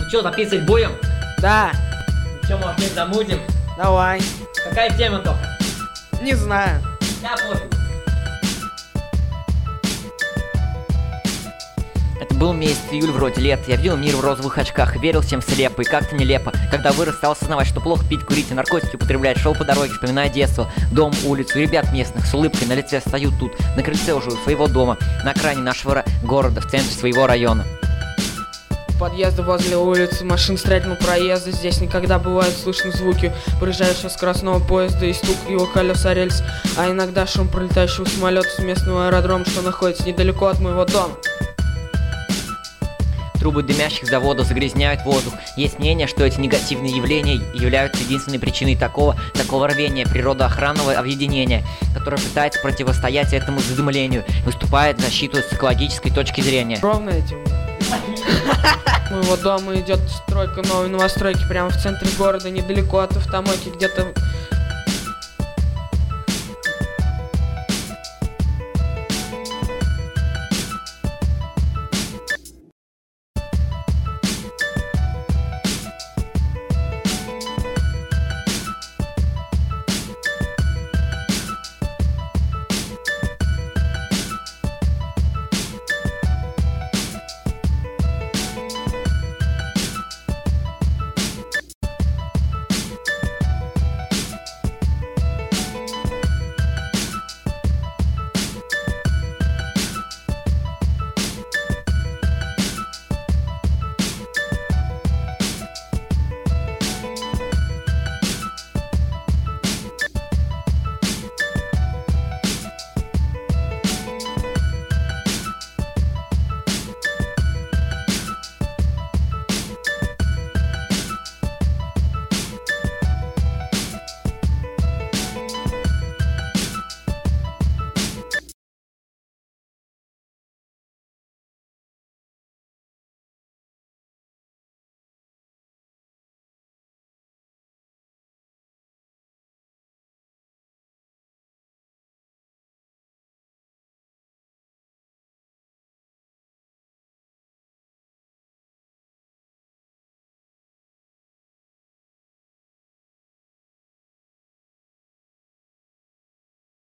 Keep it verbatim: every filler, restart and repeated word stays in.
Что, записывать будем? Да, Че, может, не замутим? давай. Какая тема только? Не знаю. Я пофиг. Это был месяц июль, вроде лет. Я видел мир в розовых очках и верил всем слепо. И как-то нелепо. Когда вырос, стал осознавать, что плохо пить, курить и наркотики употреблять. Шел по дороге, вспоминая детство, дом, улицу и ребят местных. С улыбкой на лице стою тут, на крыльце уже у своего дома, на окраине нашего ра- города, в центре своего района. Подъезды возле улицы, машин строительного проезда. Здесь никогда бывают слышны звуки проезжающего скоростного поезда и стук его колес о рельс, а иногда шум пролетающего самолета с местного аэродрома, что находится недалеко от моего дома. Трубы дымящих заводов загрязняют воздух. Есть мнение, что эти негативные явления являются единственной причиной такого, такого рвения природоохранного объединения, которое пытается противостоять этому задымлению и выступает в защиту с экологической точки зрения. Ровно этим. У моего дома идет стройка новой новостройки прямо в центре города, недалеко от автомойки, где-то